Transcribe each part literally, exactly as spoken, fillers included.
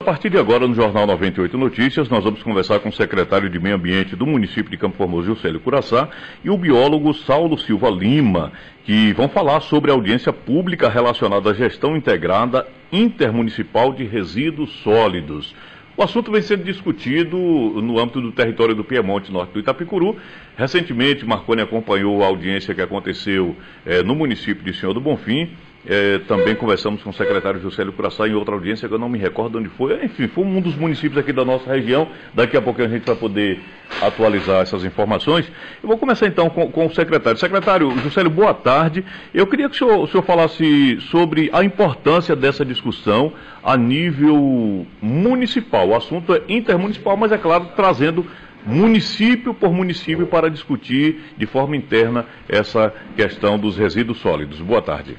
partir de agora, no Jornal noventa e oito Notícias, nós vamos conversar com o secretário de Meio Ambiente do município de Campo Formoso, Juscelio Curaçá, e o biólogo Saulo Silva Lima, que vão falar sobre a audiência pública relacionada à gestão integrada intermunicipal de resíduos sólidos. O assunto vem sendo discutido no âmbito do território do Piemonte Norte do Itapicuru. Recentemente, Marconi acompanhou a audiência que aconteceu eh, no município de Senhor do Bonfim. É, também conversamos com o secretário Juscelio Curaçá em outra audiência que eu não me recordo onde foi. Enfim, foi um dos municípios aqui da nossa região. Daqui a pouco a gente vai poder atualizar essas informações. Eu vou começar então com, com o secretário. Secretário Juscelio, boa tarde. Eu queria que o senhor, o senhor falasse sobre a importância dessa discussão a nível municipal. O assunto é intermunicipal, mas é claro, trazendo município por município para discutir de forma interna essa questão dos resíduos sólidos. Boa tarde.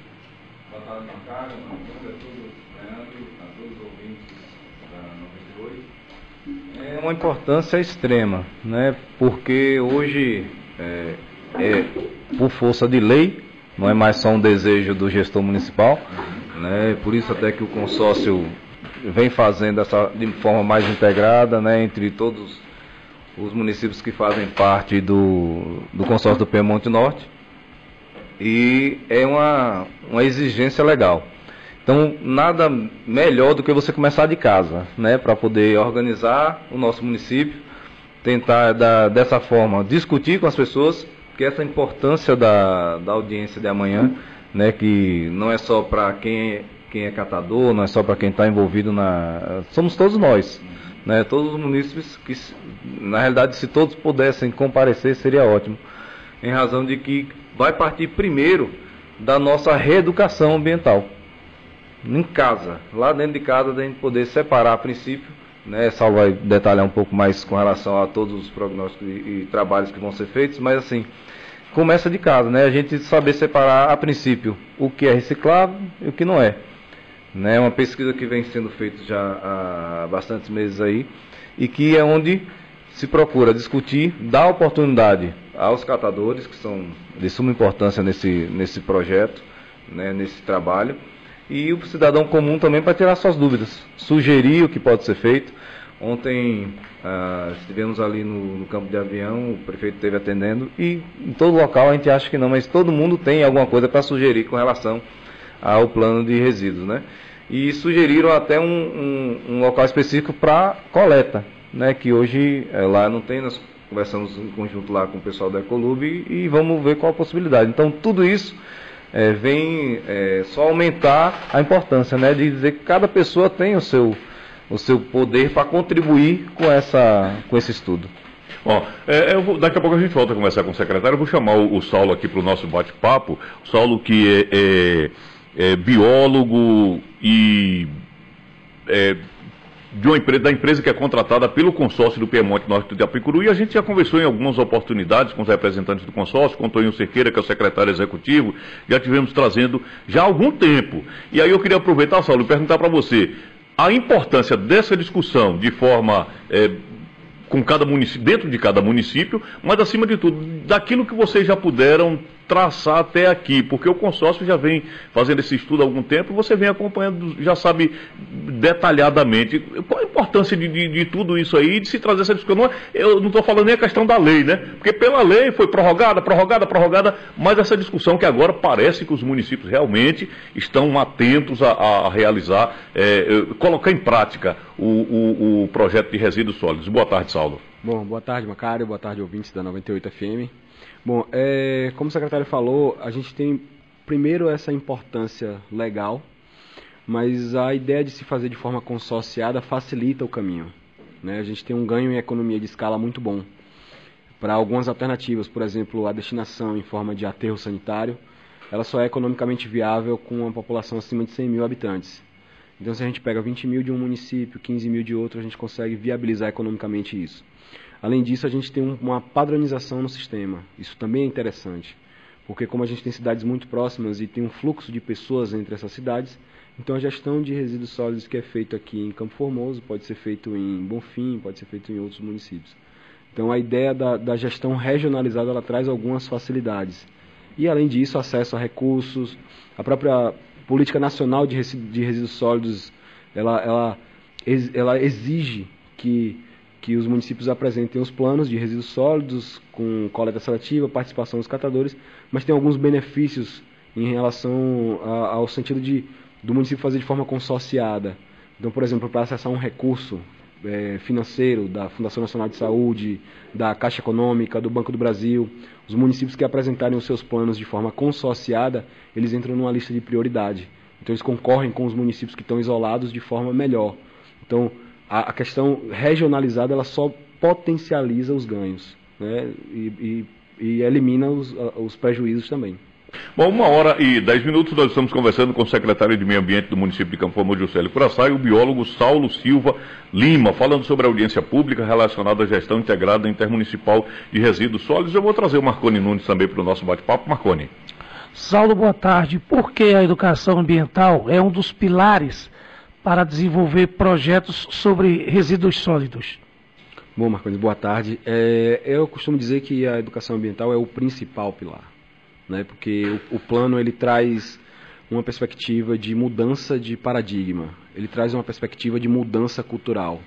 É uma importância extrema, né? Porque hoje, é, é, por força de lei, não é mais só um desejo do gestor municipal, né? Por isso até que o consórcio vem fazendo essa de forma mais integrada, né? Entre todos os municípios que fazem parte do, do consórcio do Piemonte Norte, e é uma, uma exigência legal. Então, nada melhor do que você começar de casa, né, para poder organizar o nosso município, tentar, da, dessa forma, discutir com as pessoas, que essa importância da, da audiência de amanhã, né, que não é só para quem, é, quem é catador, não é só para quem está envolvido na... Somos todos nós, né, todos os munícipes que, na realidade, se todos pudessem comparecer, seria ótimo, em razão de que vai partir primeiro da nossa reeducação ambiental. Em casa, lá dentro de casa, da gente poder separar a princípio, né? Saulo vai detalhar um pouco mais com relação a todos os prognósticos e, e trabalhos que vão ser feitos, mas assim, começa de casa, né? A gente saber separar a princípio o que é reciclável e o que não é. Né? É uma pesquisa que vem sendo feita já há bastantes meses aí, e que é onde se procura discutir, dar oportunidade aos catadores, que são de suma importância nesse, nesse projeto, né? Nesse trabalho, e o cidadão comum também para tirar suas dúvidas, sugerir o que pode ser feito. Ontem ah, estivemos ali no, no campo de avião, o prefeito esteve atendendo, e em todo local a gente acha que não, mas todo mundo tem alguma coisa para sugerir com relação ao plano de resíduos, né? E sugeriram até um, um, um local específico para coleta, né? Que hoje é, lá não tem, nós conversamos em conjunto lá com o pessoal da Ecolub e, e vamos ver qual a possibilidade. Então tudo isso É, vem é, só aumentar a importância, né, de dizer que cada pessoa tem o seu, o seu poder para contribuir com, essa, com esse estudo. Bom, é, eu vou, daqui a pouco a gente volta a conversar com o secretário. Eu vou chamar o, o Saulo aqui para o nosso bate-papo. O Saulo, que é, é, é biólogo e é, de uma empresa, da empresa que é contratada pelo consórcio do Piemonte Norte do Itapicuru, e a gente já conversou em algumas oportunidades com os representantes do consórcio, com o Toninho Cerqueira, que é o secretário executivo, já tivemos trazendo já há algum tempo. E aí eu queria aproveitar, Saulo, e perguntar para você a importância dessa discussão de forma... É, com cada município, dentro de cada município, mas acima de tudo, daquilo que vocês já puderam traçar até aqui, porque o consórcio já vem fazendo esse estudo há algum tempo, você vem acompanhando, já sabe detalhadamente qual a importância de, de, de tudo isso aí, de se trazer essa discussão. Não é, eu não estou falando nem a questão da lei, né? Porque pela lei foi prorrogada, prorrogada, prorrogada, mas essa discussão que agora parece que os municípios realmente estão atentos a, a realizar, é, colocar em prática o, o, o projeto de resíduos sólidos. Boa tarde, Saulo. Bom, boa tarde, Macário, boa tarde, ouvintes da noventa e oito F M. Bom, é, como o secretário falou, a gente tem primeiro essa importância legal, mas a ideia de se fazer de forma consorciada facilita o caminho, né? A gente tem um ganho em economia de escala muito bom para algumas alternativas, por exemplo, a destinação em forma de aterro sanitário, ela só é economicamente viável com uma população acima de cem mil habitantes. Então, se a gente pega vinte mil de um município, quinze mil de outro, a gente consegue viabilizar economicamente isso. Além disso, a gente tem uma padronização no sistema. Isso também é interessante, porque como a gente tem cidades muito próximas e tem um fluxo de pessoas entre essas cidades, então a gestão de resíduos sólidos que é feito aqui em Campo Formoso pode ser feito em Bonfim, pode ser feito em outros municípios. Então a ideia da, da gestão regionalizada, ela traz algumas facilidades. E além disso, acesso a recursos, a própria política nacional de resíduos sólidos, ela, ela ela exige que, que os municípios apresentem os planos de resíduos sólidos com coleta seletiva, participação dos catadores, mas tem alguns benefícios em relação a, ao sentido de, do município fazer de forma consorciada. Então, por exemplo, para acessar um recurso é, financeiro da Fundação Nacional de Saúde, da Caixa Econômica, do Banco do Brasil, os municípios que apresentarem os seus planos de forma consorciada, eles entram numa lista de prioridade. Então, eles concorrem com os municípios que estão isolados de forma melhor. Então, a, a questão regionalizada, ela só potencializa os ganhos, né? e, e, e elimina os, os prejuízos também. Bom, uma hora e dez minutos, nós estamos conversando com o secretário de Meio Ambiente do município de Campo Formoso, Juscelio Curaçá, e o biólogo Saulo Silva Lima, falando sobre a audiência pública relacionada à gestão integrada intermunicipal de resíduos sólidos. Eu vou trazer o Marconi Nunes também para o nosso bate-papo. Marconi. Saulo, boa tarde. Por que a educação ambiental é um dos pilares para desenvolver projetos sobre resíduos sólidos? Bom, Marconi, boa tarde. É, eu costumo dizer que a educação ambiental é o principal pilar. Né, porque o, o plano ele traz uma perspectiva de mudança de paradigma, ele traz uma perspectiva de mudança cultural.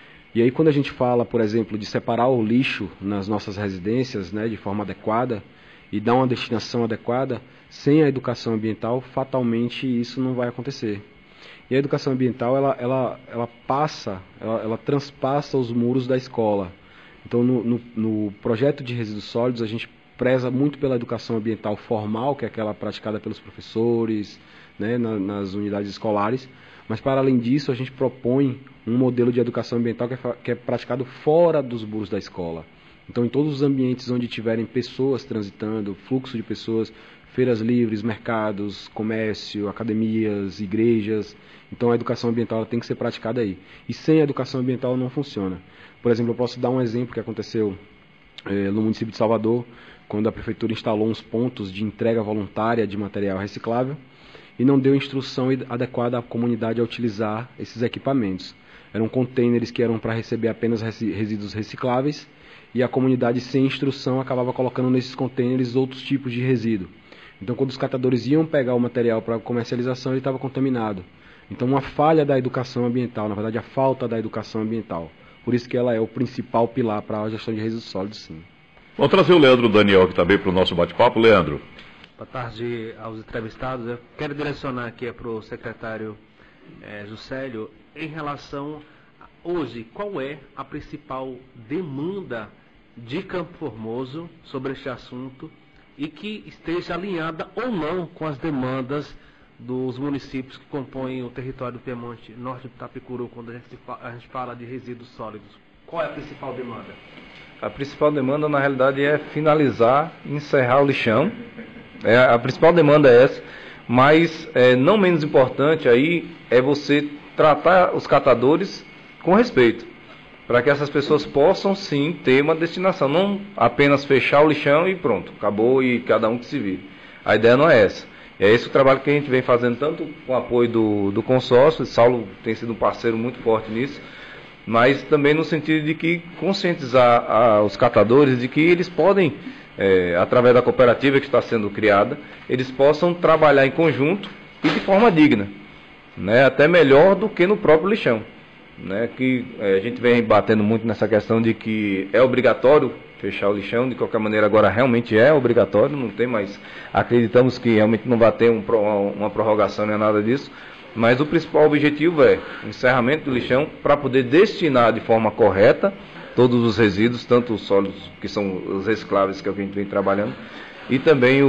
E aí quando a gente fala, por exemplo, de separar o lixo nas nossas residências, né, de forma adequada e dar uma destinação adequada, sem a educação ambiental, fatalmente isso não vai acontecer. E a educação ambiental ela, ela, ela passa, ela, ela transpassa os muros da escola. Então no, no, no projeto de resíduos sólidos a gente preza muito pela educação ambiental formal, que é aquela praticada pelos professores, né, na, nas unidades escolares, mas para além disso a gente propõe um modelo de educação ambiental que é, que é praticado fora dos muros da escola. Então em todos os ambientes onde tiverem pessoas transitando, fluxo de pessoas, feiras livres, mercados, comércio, academias, igrejas, então a educação ambiental ela tem que ser praticada aí. E sem a educação ambiental não funciona. Por exemplo, eu posso dar um exemplo que aconteceu eh, no município de Salvador, quando a prefeitura instalou uns pontos de entrega voluntária de material reciclável e não deu instrução adequada à comunidade a utilizar esses equipamentos. Eram containers que eram para receber apenas resíduos recicláveis e a comunidade sem instrução acabava colocando nesses containers outros tipos de resíduo. Então quando os catadores iam pegar o material para comercialização, ele estava contaminado. Então uma falha da educação ambiental, na verdade a falta da educação ambiental. Por isso que ela é o principal pilar para a gestão de resíduos sólidos, sim. Vamos trazer o Leandro Daniel aqui também para o nosso bate-papo. Leandro. Boa tarde aos entrevistados. Eu quero direcionar aqui para o secretário é, Juscelio em relação a, hoje, qual é a principal demanda de Campo Formoso sobre este assunto e que esteja alinhada ou não com as demandas dos municípios que compõem o território do Piemonte Norte do Itapicuru, quando a gente, a gente fala de resíduos sólidos. Qual é a principal demanda? A principal demanda, na realidade, é finalizar, encerrar o lixão. É, a principal demanda é essa, mas é, não menos importante aí é você tratar os catadores com respeito, para que essas pessoas possam sim ter uma destinação, não apenas fechar o lixão e pronto, acabou e cada um que se vire. A ideia não é essa. É esse o trabalho que a gente vem fazendo, tanto com o apoio do, do consórcio, o Saulo tem sido um parceiro muito forte nisso, mas também no sentido de que conscientizar a, os catadores de que eles podem, é, através da cooperativa que está sendo criada, eles possam trabalhar em conjunto e de forma digna, né, até melhor do que no próprio lixão. Né, que é, a gente vem batendo muito nessa questão de que é obrigatório fechar o lixão, de qualquer maneira agora realmente é obrigatório, não tem mais, acreditamos que realmente não vai ter um, uma prorrogação nem nada disso. Mas o principal objetivo é o encerramento do lixão para poder destinar de forma correta todos os resíduos, tanto os sólidos, que são os recicláveis, que é o que a gente vem trabalhando, e também o,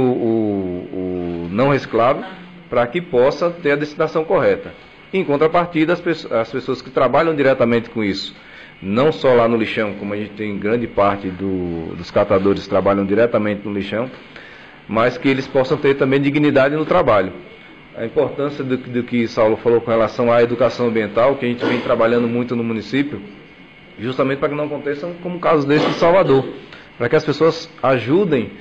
o, o não reciclável, para que possa ter a destinação correta. Em contrapartida, as pessoas, as pessoas que trabalham diretamente com isso, não só lá no lixão, como a gente tem grande parte do, dos catadores que trabalham diretamente no lixão, mas que eles possam ter também dignidade no trabalho. A importância do, do que Saulo falou com relação à educação ambiental, que a gente vem trabalhando muito no município, justamente para que não aconteçam como casos desse de Salvador, para que as pessoas ajudem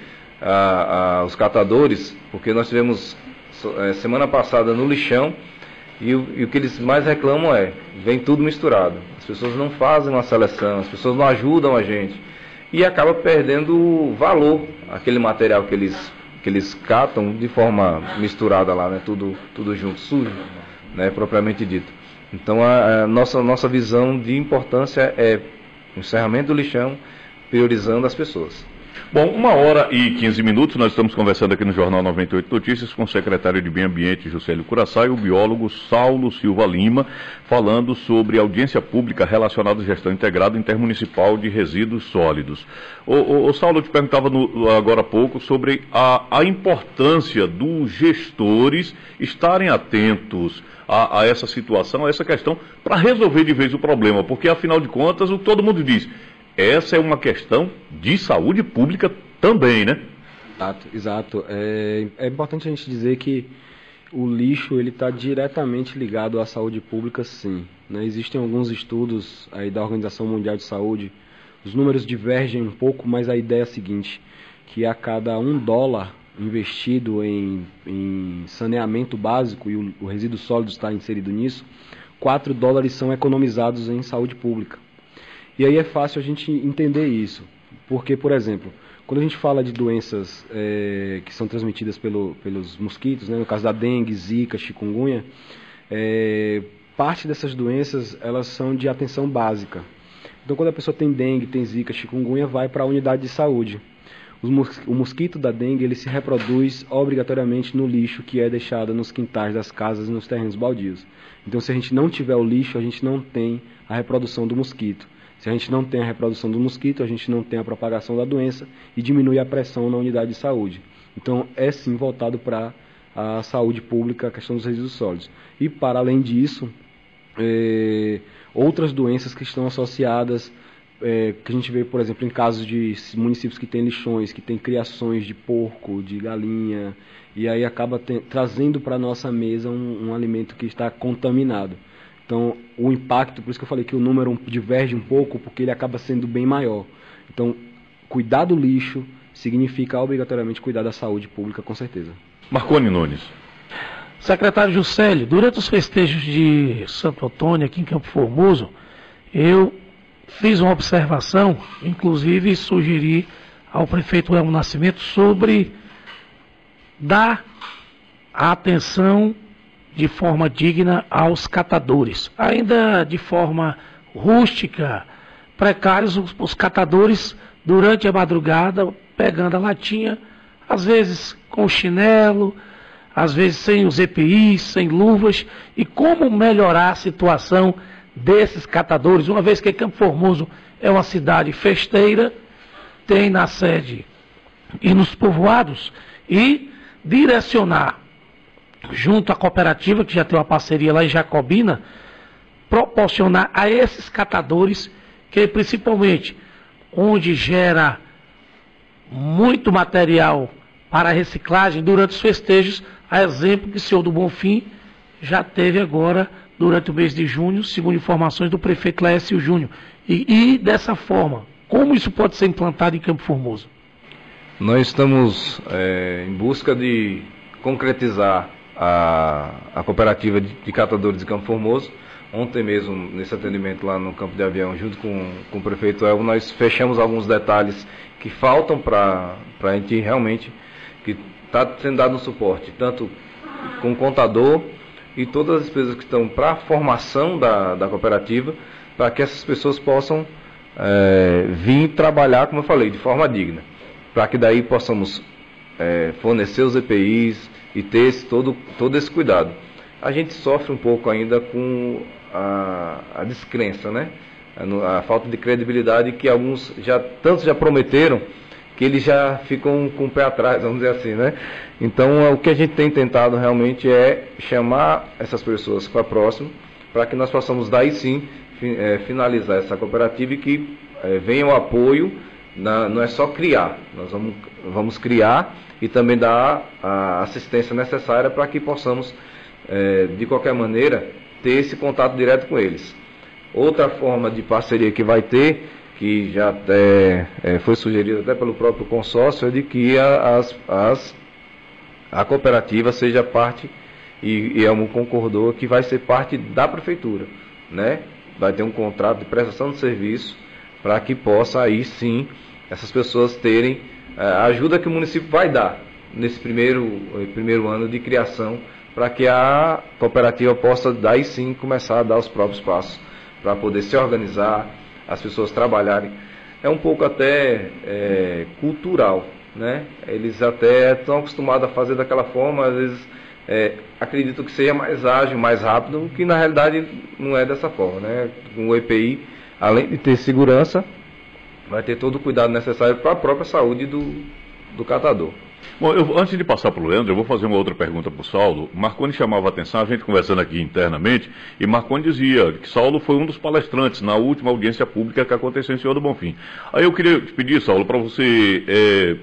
a, a, os catadores, porque nós tivemos é, semana passada no lixão, e o, e o que eles mais reclamam é, vem tudo misturado, as pessoas não fazem uma seleção, as pessoas não ajudam a gente, e acaba perdendo valor aquele material que eles que eles catam de forma misturada lá, né, tudo, tudo junto, sujo, né, propriamente dito. Então a, a nossa, nossa visão de importância é o encerramento do lixão, priorizando as pessoas. Bom, uma hora e quinze minutos, nós estamos conversando aqui no Jornal noventa e oito Notícias com o secretário de Meio Ambiente, Juscelio Curaçá, e o biólogo Saulo Silva Lima, falando sobre audiência pública relacionada à gestão integrada intermunicipal de resíduos sólidos. O, o, o Saulo, eu te perguntava no, agora há pouco sobre a, a importância dos gestores estarem atentos a, a essa situação, a essa questão, para resolver de vez o problema, porque afinal de contas, o, todo mundo diz... Essa é uma questão de saúde pública também, né? Exato, exato. É, é importante a gente dizer que o lixo ele está diretamente ligado à saúde pública, sim. Né? Existem alguns estudos aí da Organização Mundial de Saúde, os números divergem um pouco, mas a ideia é a seguinte, que a cada um dólar investido em, em saneamento básico, e o, o resíduo sólido está inserido nisso, quatro dólares são economizados em saúde pública. E aí é fácil a gente entender isso, porque, por exemplo, quando a gente fala de doenças é, que são transmitidas pelo, pelos mosquitos, né, no caso da dengue, zika, chikungunya, é, parte dessas doenças elas são de atenção básica. Então, quando a pessoa tem dengue, tem zika, chikungunya, vai para a unidade de saúde. Os mos- o mosquito da dengue ele se reproduz obrigatoriamente no lixo que é deixado nos quintais das casas e nos terrenos baldios. Então, se a gente não tiver o lixo, a gente não tem a reprodução do mosquito. Se a gente não tem a reprodução do mosquito, a gente não tem a propagação da doença e diminui a pressão na unidade de saúde. Então, é sim voltado para a saúde pública, a questão dos resíduos sólidos. E, para além disso, é, outras doenças que estão associadas, é, que a gente vê, por exemplo, em casos de municípios que têm lixões, que têm criações de porco, de galinha, e aí acaba te, trazendo para a nossa mesa um, um alimento que está contaminado. Então, o impacto, por isso que eu falei que o número diverge um pouco, porque ele acaba sendo bem maior. Então, cuidar do lixo significa obrigatoriamente cuidar da saúde pública, com certeza. Marconi Nunes. Secretário Juscelio, durante os festejos de Santo Antônio, aqui em Campo Formoso, eu fiz uma observação, inclusive sugeri ao prefeito Elmo Nascimento sobre dar a atenção de forma digna aos catadores. Ainda de forma rústica, precários, os, os catadores, durante a madrugada, pegando a latinha, às vezes com chinelo, às vezes sem os E P Is, sem luvas, e como melhorar a situação desses catadores, uma vez que Campo Formoso é uma cidade festeira, tem na sede e nos povoados, e direcionar junto à cooperativa, que já tem uma parceria lá em Jacobina, proporcionar a esses catadores, que principalmente onde gera muito material para reciclagem durante os festejos, a exemplo que o senhor do Bonfim já teve agora durante o mês de junho, segundo informações do prefeito Laércio Júnior. E, e dessa forma, como isso pode ser implantado em Campo Formoso? Nós estamos é, em busca de concretizar A, a cooperativa de, de catadores de Campo Formoso. Ontem mesmo, nesse atendimento lá no Campo de Avião, junto com, com o prefeito Elmo, nós fechamos alguns detalhes que faltam para a gente realmente, que está sendo dado um suporte, tanto com o contador e todas as despesas que estão para a formação da, da cooperativa, para que essas pessoas possam é, vir trabalhar, como eu falei, de forma digna, para que daí possamos é, fornecer os E P Is, e ter esse, todo, todo esse cuidado. A gente sofre um pouco ainda com a, a descrença, né? A, a falta de credibilidade que alguns já, tantos já prometeram, que eles já ficam com o pé atrás, vamos dizer assim, né? Então, o que a gente tem tentado realmente é chamar essas pessoas para próximo, para que nós possamos daí sim fi, é, finalizar essa cooperativa e que é, venha o apoio, na, não é só criar, nós vamos, vamos criar e também dar a assistência necessária para que possamos, é, de qualquer maneira, ter esse contato direto com eles. Outra forma de parceria que vai ter, que já até, é, foi sugerida até pelo próprio consórcio, é de que a, as, as, a cooperativa seja parte, e, e Elmo concordou, que vai ser parte da prefeitura, né? Vai ter um contrato de prestação de serviço para que possa aí sim essas pessoas terem a ajuda que o município vai dar nesse primeiro, primeiro ano de criação para que a cooperativa possa daí sim começar a dar os próprios passos, para poder se organizar, as pessoas trabalharem. É um pouco até é, cultural, né? Eles até estão acostumados a fazer daquela forma, às vezes é, acreditam que seja mais ágil, mais rápido, que na realidade não é dessa forma, né? O E P I, além de ter segurança, vai ter todo o cuidado necessário para a própria saúde do, do catador. Bom, eu, antes de passar para o Leandro, eu vou fazer uma outra pergunta para o Saulo. Marconi chamava a atenção, a gente conversando aqui internamente, e Marconi dizia que Saulo foi um dos palestrantes na última audiência pública que aconteceu em Senhor do Bonfim. Aí eu queria te pedir, Saulo, para você é,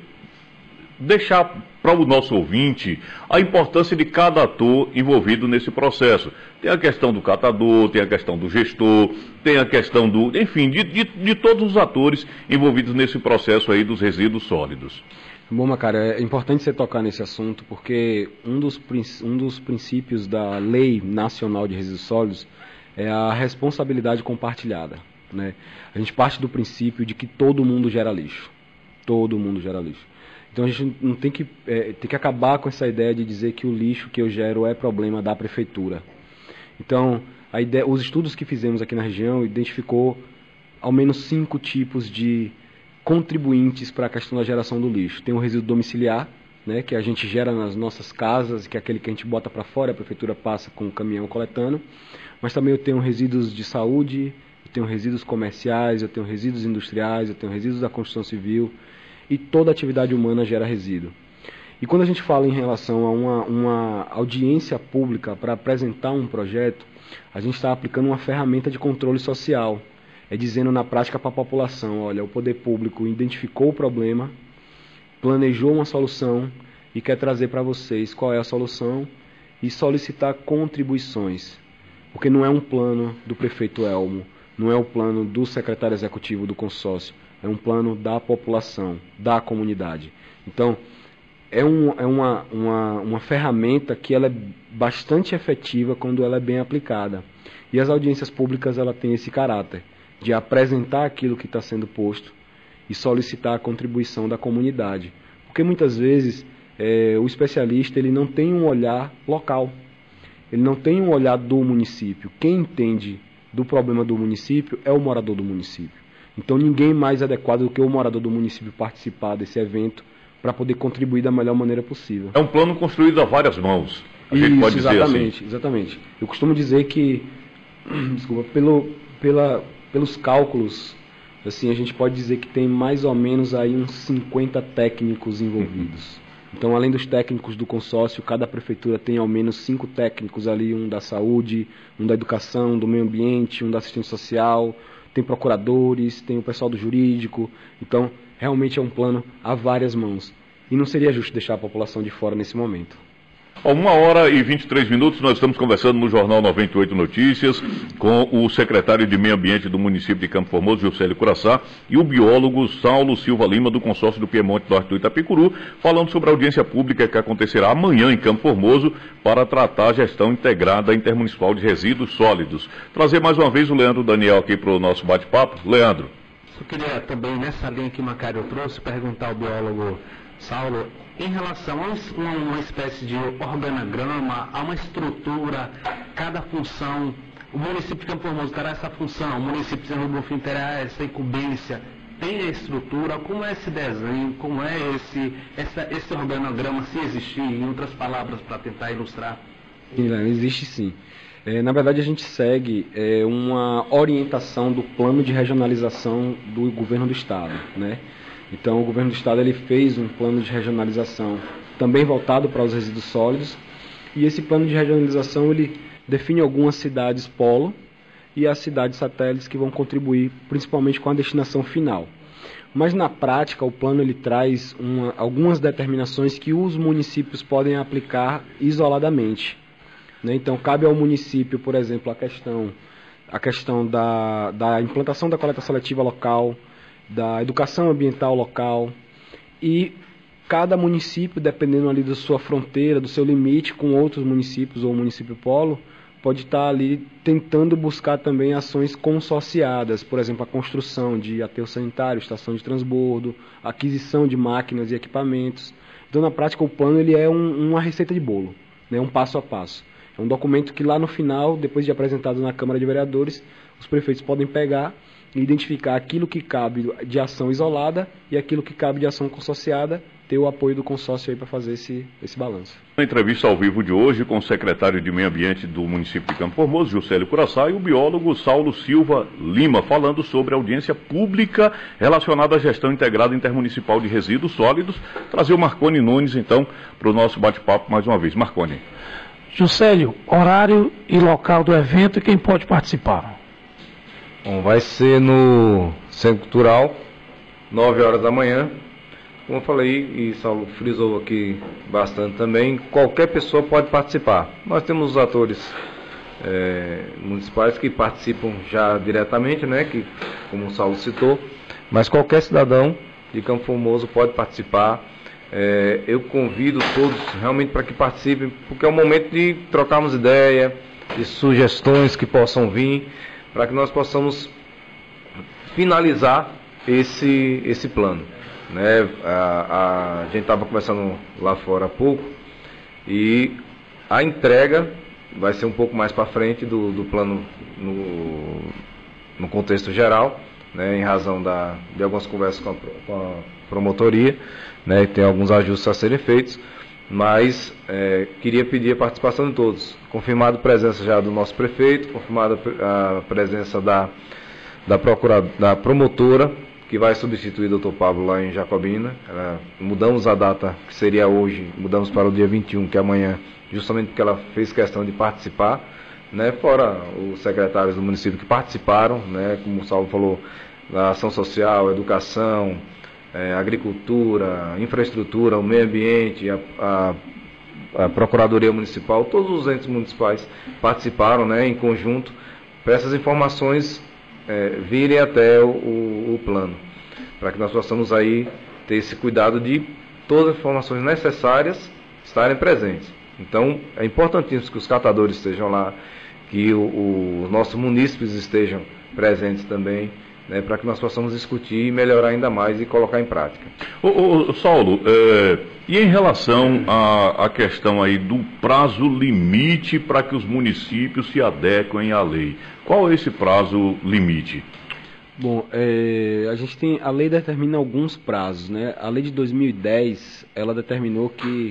deixar para o nosso ouvinte a importância de cada ator envolvido nesse processo. Tem a questão do catador, tem a questão do gestor, tem a questão do, enfim, de, de, de todos os atores envolvidos nesse processo aí dos resíduos sólidos. Bom, Macário, é importante você tocar nesse assunto, porque um dos, um dos princípios da Lei Nacional de Resíduos Sólidos é a responsabilidade compartilhada, né? A gente parte do princípio de que todo mundo gera lixo. Todo mundo gera lixo. Então a gente não tem que, é, tem que acabar com essa ideia de dizer que o lixo que eu gero é problema da prefeitura. Então, a ideia, os estudos que fizemos aqui na região identificou ao menos cinco tipos de contribuintes para a questão da geração do lixo. Tem o resíduo domiciliar, né, que a gente gera nas nossas casas, que é aquele que a gente bota para fora, a prefeitura passa com o caminhão coletando. Mas também eu tenho resíduos de saúde, eu tenho resíduos comerciais, eu tenho resíduos industriais, eu tenho resíduos da construção civil, e toda atividade humana gera resíduo. E quando a gente fala em relação a uma, uma audiência pública para apresentar um projeto, a gente está aplicando uma ferramenta de controle social. É dizendo na prática para a população, olha, o poder público identificou o problema, planejou uma solução e quer trazer para vocês qual é a solução e solicitar contribuições. Porque não é um plano do prefeito Elmo, não é o plano do secretário executivo do consórcio, é um plano da população, da comunidade. Então, é, um, é uma, uma, uma ferramenta que ela é bastante efetiva quando ela é bem aplicada. E as audiências públicas ela têm esse caráter de apresentar aquilo que está sendo posto e solicitar a contribuição da comunidade. Porque muitas vezes é, o especialista ele não tem um olhar local, ele não tem um olhar do município. Quem entende do problema do município é o morador do município. Então ninguém mais adequado do que o morador do município participar desse evento para poder contribuir da melhor maneira possível. É um plano construído a várias mãos, a Isso, gente pode dizer exatamente, assim. Exatamente. Eu costumo dizer que, desculpa, pelo, pela, pelos cálculos, assim, a gente pode dizer que tem mais ou menos aí uns cinquenta técnicos envolvidos. Então, além dos técnicos do consórcio, cada prefeitura tem ao menos cinco técnicos ali, um da saúde, um da educação, do meio ambiente, um da assistência social, tem procuradores, tem o pessoal do jurídico. Então, realmente é um plano a várias mãos. E não seria justo deixar a população de fora nesse momento. Ó, uma hora e vinte e três minutos, nós estamos conversando no Jornal noventa e oito Notícias com o secretário de Meio Ambiente do município de Campo Formoso, Juscelio Curaçá, e o biólogo Saulo Silva Lima, do consórcio do Piemonte Norte do Itapicuru, falando sobre a audiência pública que acontecerá amanhã em Campo Formoso para tratar a gestão integrada intermunicipal de resíduos sólidos. Trazer mais uma vez o Leandro Daniel aqui para o nosso bate-papo. Leandro. Eu queria também, nessa linha que o Macário trouxe, perguntar ao biólogo Saulo, em relação a uma, uma espécie de organograma, a uma estrutura, cada função, o município de Campo Formoso terá essa função, o município de Senhor do Bonfim terá essa incumbência, tem a estrutura, como é esse desenho, como é esse, essa, esse organograma, se existir, em outras palavras, para tentar ilustrar? Existe sim. É, na verdade, a gente segue é, uma orientação do plano de regionalização do governo do estado, né? Então, o governo do estado ele fez um plano de regionalização também voltado para os resíduos sólidos, e esse plano de regionalização ele define algumas cidades polo e as cidades satélites que vão contribuir principalmente com a destinação final. Mas na prática, o plano ele traz uma, algumas determinações que os municípios podem aplicar isoladamente, né? Então, cabe ao município, por exemplo, a questão, a questão da, da implantação da coleta seletiva local, da educação ambiental local, e cada município, dependendo ali da sua fronteira, do seu limite com outros municípios ou município polo, pode estar ali tentando buscar também ações consorciadas, por exemplo, a construção de aterro sanitário, estação de transbordo, aquisição de máquinas e equipamentos. Então, na prática, o plano ele é um, uma receita de bolo, né, um passo a passo. É um documento que lá no final, depois de apresentado na Câmara de Vereadores, os prefeitos podem pegar e identificar aquilo que cabe de ação isolada e aquilo que cabe de ação consorciada, ter o apoio do consórcio aí para fazer esse, esse balanço. Na entrevista ao vivo de hoje com o secretário de Meio Ambiente do município de Campo Formoso, Juscelio Curaçá, e o biólogo Saulo Silva Lima, falando sobre a audiência pública relacionada à gestão integrada intermunicipal de resíduos sólidos. Trazer o Marconi Nunes, então, para o nosso bate-papo mais uma vez. Marconi. Juscelio, horário e local do evento e quem pode participar? Bom, vai ser no Centro Cultural, nove horas da manhã. Como eu falei, e Saulo frisou aqui bastante também, qualquer pessoa pode participar. Nós temos os atores é, municipais que participam já diretamente, né, que, como o Saulo citou, mas qualquer cidadão de Campo Formoso pode participar. É, eu convido todos realmente para que participem, porque é um momento de trocarmos ideia, de sugestões que possam vir, para que nós possamos finalizar esse, esse plano. Né? A, a, a gente estava conversando lá fora há pouco e a entrega vai ser um pouco mais para frente do, do plano no, no contexto geral, né? Em razão da, de algumas conversas com a, com a promotoria, né? Tem alguns ajustes a serem feitos, mas é, queria pedir a participação de todos. Confirmado a presença já do nosso prefeito, confirmada a presença da, da, procura, da promotora, que vai substituir o doutor Pablo lá em Jacobina. Ela, mudamos a data, que seria hoje, mudamos para o dia vinte e um, que é amanhã, justamente porque ela fez questão de participar, né? Fora os secretários do município que participaram, né? Como o Saulo falou, da ação social, educação, é, agricultura, infraestrutura, o meio ambiente, a, a, a Procuradoria Municipal, todos os entes municipais participaram, né, em conjunto, para essas informações é, virem até o, o, o plano, para que nós possamos aí ter esse cuidado de todas as informações necessárias estarem presentes. Então, é importantíssimo que os catadores estejam lá, que o, o, os nossos munícipes estejam presentes também, né, para que nós possamos discutir e melhorar ainda mais e colocar em prática. Ô, ô, Saulo, é, e em relação à, à questão aí do prazo limite para que os municípios se adequem à lei, qual é esse prazo limite? Bom, é, a gente tem, a lei determina alguns prazos, né? A lei de dois mil e dez, ela determinou que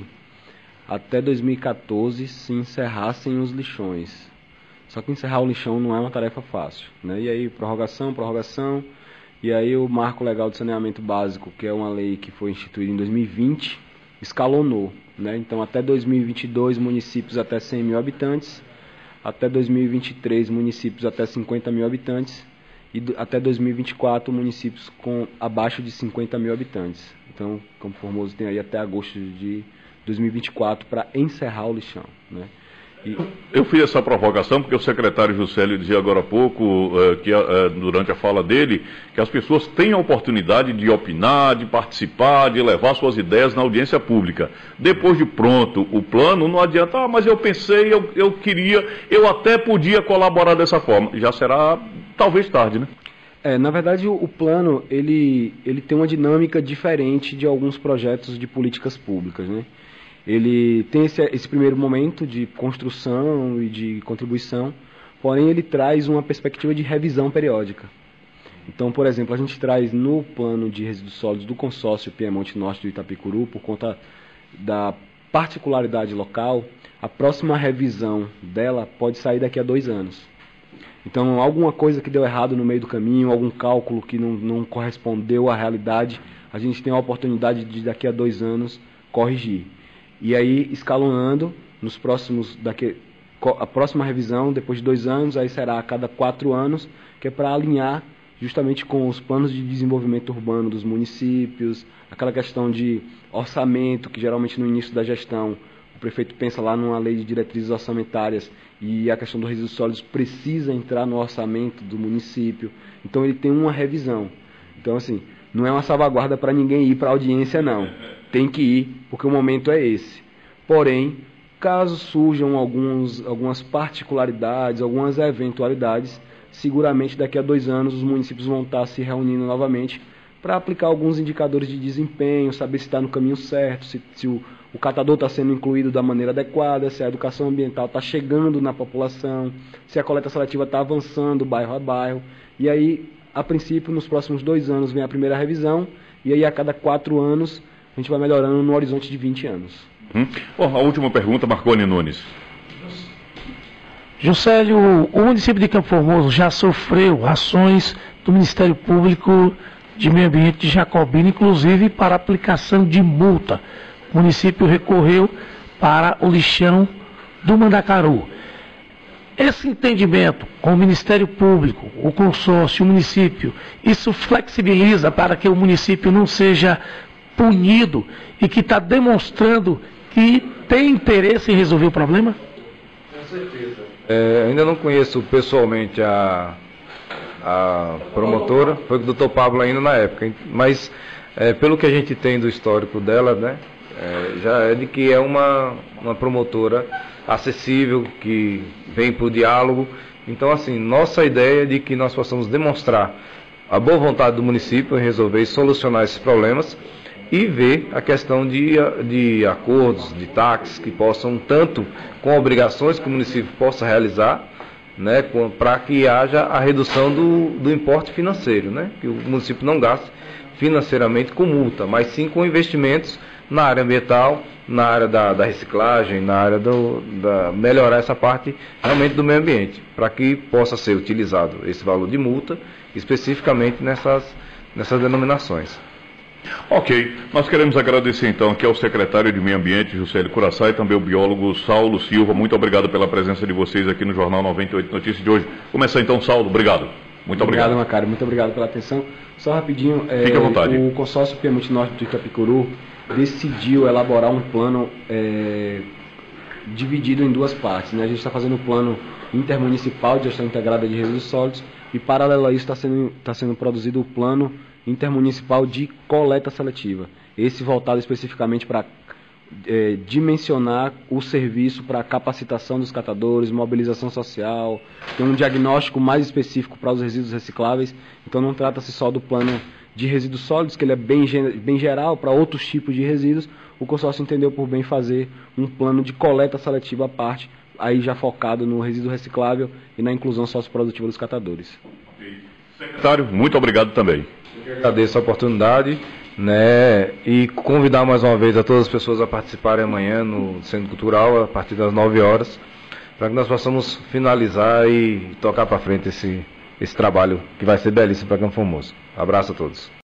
até dois mil e quatorze se encerrassem os lixões. Só que encerrar o lixão não é uma tarefa fácil, né? E aí, prorrogação, prorrogação, e aí o Marco Legal de Saneamento Básico, que é uma lei que foi instituída em dois mil e vinte, escalonou, né? Então, até dois mil e vinte e dois, municípios até cem mil habitantes, até dois mil e vinte e três, municípios até cinquenta mil habitantes, e até dois mil e vinte e quatro, municípios com abaixo de cinquenta mil habitantes. Então, Campo Formoso tem aí até agosto de dois mil e vinte e quatro para encerrar o lixão, né? E... Eu fiz essa provocação porque o secretário Juscelio dizia agora há pouco, uh, que, uh, durante a fala dele, que as pessoas têm a oportunidade de opinar, de participar, de levar suas ideias na audiência pública. Depois de pronto o plano, não adianta, ah, mas eu pensei, eu, eu queria, eu até podia colaborar dessa forma. Já será talvez tarde, né? É, na verdade, o, o plano, ele, ele tem uma dinâmica diferente de alguns projetos de políticas públicas, né? Ele tem esse, esse primeiro momento de construção e de contribuição, porém ele traz uma perspectiva de revisão periódica. Então, por exemplo, a gente traz no plano de resíduos sólidos do consórcio Piemonte Norte do Itapicuru, por conta da particularidade local, a próxima revisão dela pode sair daqui a dois anos. Então, alguma coisa que deu errado no meio do caminho, algum cálculo que não, não correspondeu à realidade, a gente tem a oportunidade de daqui a dois anos corrigir. E aí, escalonando, nos próximos, daqui, a próxima revisão, depois de dois anos, aí será a cada quatro anos, que é para alinhar justamente com os planos de desenvolvimento urbano dos municípios, aquela questão de orçamento, que geralmente no início da gestão, o prefeito pensa lá numa lei de diretrizes orçamentárias, e a questão dos resíduos sólidos precisa entrar no orçamento do município. Então, ele tem uma revisão. Então, assim, não é uma salvaguarda para ninguém ir para a audiência, não. Tem que ir, porque o momento é esse. Porém, caso surjam alguns, algumas particularidades, algumas eventualidades, seguramente daqui a dois anos os municípios vão estar se reunindo novamente para aplicar alguns indicadores de desempenho, saber se está no caminho certo, se, se o, o catador está sendo incluído da maneira adequada, se a educação ambiental está chegando na população, se a coleta seletiva está avançando bairro a bairro. E aí, a princípio, nos próximos dois anos vem a primeira revisão, e aí a cada quatro anos a gente vai melhorando no horizonte de vinte anos. Hum. Oh, a última pergunta, Marconi Nunes. Juscelio, o município de Campo Formoso já sofreu ações do Ministério Público de Meio Ambiente de Jacobina, inclusive para aplicação de multa. O município recorreu para o lixão do Mandacaru. Esse entendimento com o Ministério Público, o consórcio, o município, isso flexibiliza para que o município não seja punido e que está demonstrando que tem interesse em resolver o problema? Com certeza. É, ainda não conheço pessoalmente a, a promotora, foi o doutor Pablo ainda na época, mas é, pelo que a gente tem do histórico dela, né, é, já é de que é uma, uma promotora acessível, que vem para o diálogo. Então, assim, nossa ideia é de que nós possamos demonstrar a boa vontade do município em resolver e solucionar esses problemas e ver a questão de, de acordos, de taxas que possam, tanto com obrigações que o município possa realizar, né, para que haja a redução do, do importe financeiro, né, que o município não gaste financeiramente com multa, mas sim com investimentos na área ambiental, na área da, da reciclagem, na área do, da melhorar essa parte realmente do meio ambiente, para que possa ser utilizado esse valor de multa especificamente nessas, nessas denominações. Ok, nós queremos agradecer então aqui ao secretário de Meio Ambiente, Juscelio Curaçá, e também o biólogo Saulo Silva. Muito obrigado pela presença de vocês aqui no Jornal noventa e oito Notícias de hoje. Começar então, Saulo, obrigado. Muito obrigado. Obrigado, Macário, muito obrigado pela atenção. Só rapidinho, Fique à vontade. O consórcio Piemonte Norte do Itapicuru decidiu elaborar um plano é, dividido em duas partes, né? A gente está fazendo o plano intermunicipal de gestão integrada de resíduos sólidos e, paralelo a isso, está sendo, tá sendo produzido o plano intermunicipal de coleta seletiva. Esse voltado especificamente para é, dimensionar o serviço para capacitação dos catadores, mobilização social, tem um diagnóstico mais específico para os resíduos recicláveis. Então não trata-se só do plano de resíduos sólidos, que ele é bem, bem geral para outros tipos de resíduos. O consórcio entendeu por bem fazer um plano de coleta seletiva à parte, aí já focado no resíduo reciclável e na inclusão socioprodutiva dos catadores. Secretário, muito obrigado também. Eu agradeço a oportunidade, né, e convidar mais uma vez a todas as pessoas a participarem amanhã no Centro Cultural, a partir das nove horas, para que nós possamos finalizar e tocar para frente esse, esse trabalho que vai ser belíssimo para Campo Formoso. Abraço a todos.